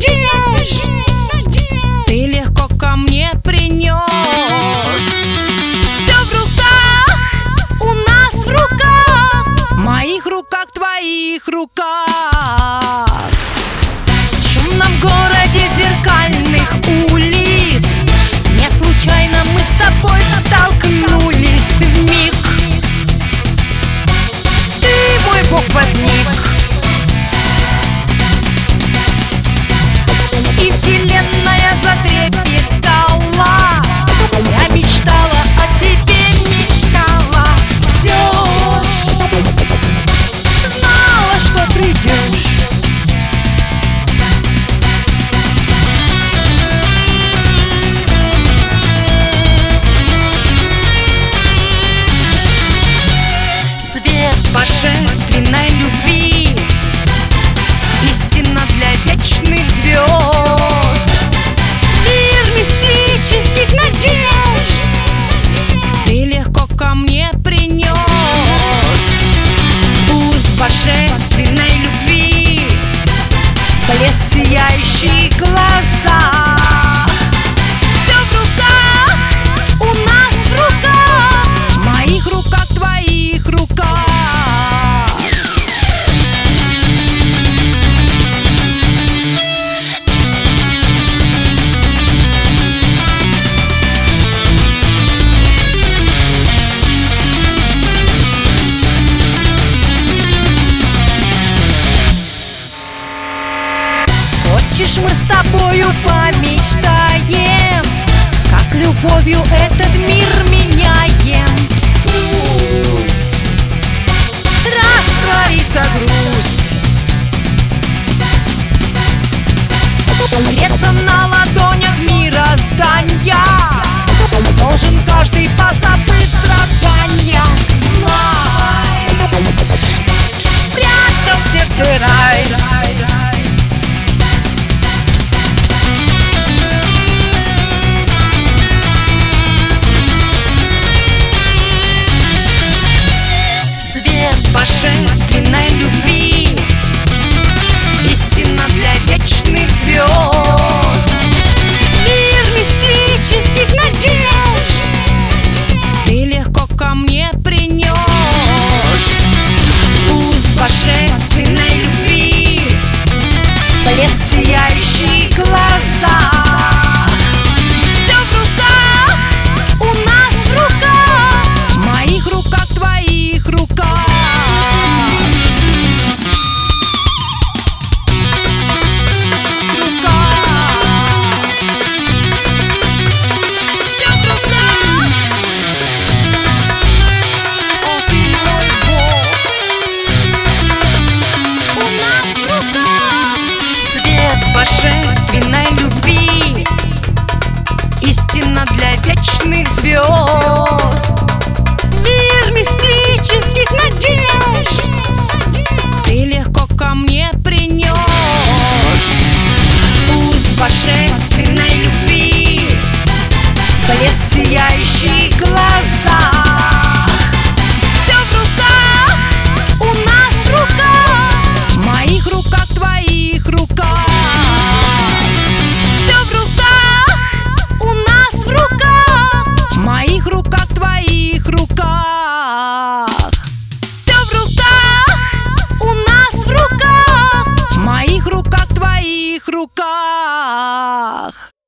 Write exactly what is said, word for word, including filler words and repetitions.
надежд ты легко ко мне принес. Все в руках, у нас в руках, в моих руках, твоих руках. В шумном городе зеркальных улиц не случайно мы с тобой столкнулись вмиг. Ты, мой Бог, возник, и вселенная затрепетала. Я мечтала о тебе, мечтала, все знала, что придешь. Свет божественной любви, истина для вечных звезд, мир мистических надежд ты легко ко мне принес. Пусть божественной любви блеск сияющий глаза. Все в руках, у нас в руках, в моих руках, твоих руках. Хочешь, мы с тобою помечтаем, как любовью этот мир меняем. Пусть растворится грусть, греться на ладонях мироздания должен каждый, позабыть страдания. Знай, спрятан в сердце рай. Божественной любви, истина для вечных звезд, мир мистических надежд ты легко ко мне принес. Пусть божественной любви блеск сияющий глаза. Все в руках, у нас в руках, в моих руках, твоих руках. Божественной любви, истина для вечных звезд, мир мистических надежд ты легко ко мне принес. Пусть божественной любви блеск сияющий глаза. Все в руках, у нас в руках, в моих руках, твоих руках. В моих руках, твоих руках. Все в руках, у нас в руках, в моих руках, твоих руках.